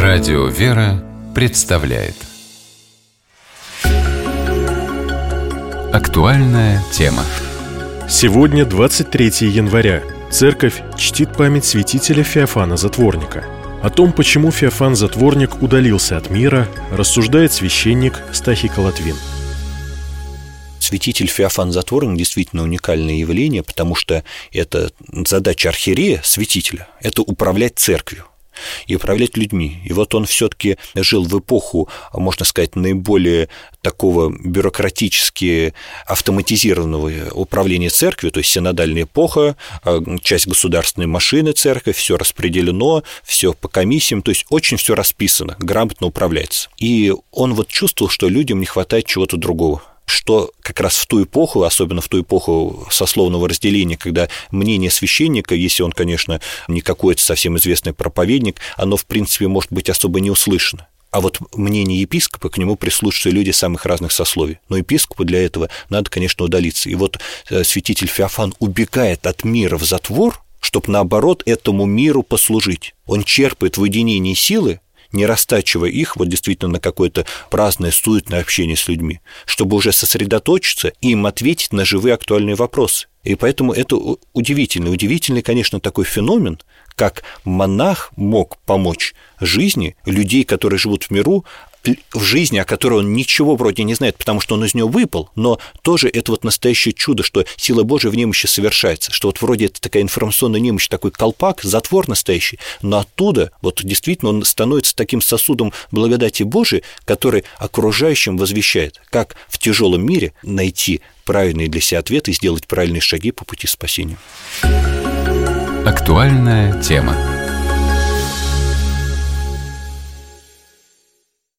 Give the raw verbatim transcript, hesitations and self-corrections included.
Радио «Вера» представляет актуальная тема. Сегодня двадцать третьего января. Церковь чтит память святителя Феофана Затворника. О том, почему Феофан Затворник удалился от мира, рассуждает священник Стахий Колотвин. Святитель Феофан Затворник действительно уникальное явление, потому что это задача архиерея, святителя, это управлять церковью и управлять людьми. И вот он все-таки жил в эпоху, можно сказать, наиболее такого бюрократически автоматизированного управления церковью, то есть синодальная эпоха, часть государственной машины церкви, все распределено, все по комиссиям, то есть очень все расписано, грамотно управляется. И он вот чувствовал, что людям не хватает чего-то другого, что как раз в ту эпоху, особенно в ту эпоху сословного разделения, когда мнение священника, если он, конечно, не какой-то совсем известный проповедник, оно, в принципе, может быть особо не услышано. А вот мнение епископа, к нему прислушиваются люди самых разных сословий. Но епископу для этого надо, конечно, удалиться. И вот святитель Феофан убегает от мира в затвор, чтобы, наоборот, этому миру послужить. Он черпает в уединении силы, не растачивая их вот действительно на какое-то праздное, суетное общение с людьми, чтобы уже сосредоточиться и им ответить на живые актуальные вопросы. И поэтому это удивительно. Удивительный, конечно, такой феномен, как монах мог помочь жизни людей, которые живут в миру, в жизни, о которой он ничего вроде не знает, потому что он из нее выпал, но тоже это вот настоящее чудо, что сила Божия в немощи совершается, что вот вроде это такая информационная немощь, такой колпак, затвор настоящий, но оттуда вот действительно он становится таким сосудом благодати Божией, который окружающим возвещает, как в тяжелом мире найти правильные для себя ответы и сделать правильные шаги по пути спасения. Актуальная тема.